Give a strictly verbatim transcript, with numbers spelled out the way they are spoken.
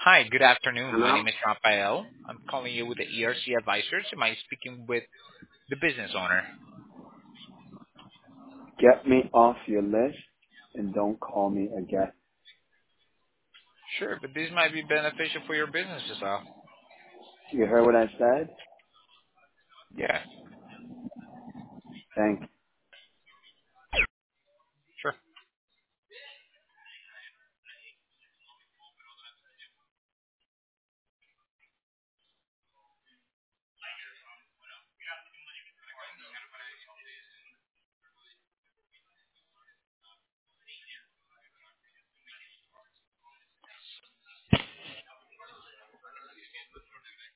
Hi, good afternoon. My Hello? name is Rafael. I'm calling you with the E R C Advisors. Am I speaking with the business owner? Get me off your list and don't call me again. Sure, but this might be beneficial for your business as well. You heard what I said? Yeah. Thank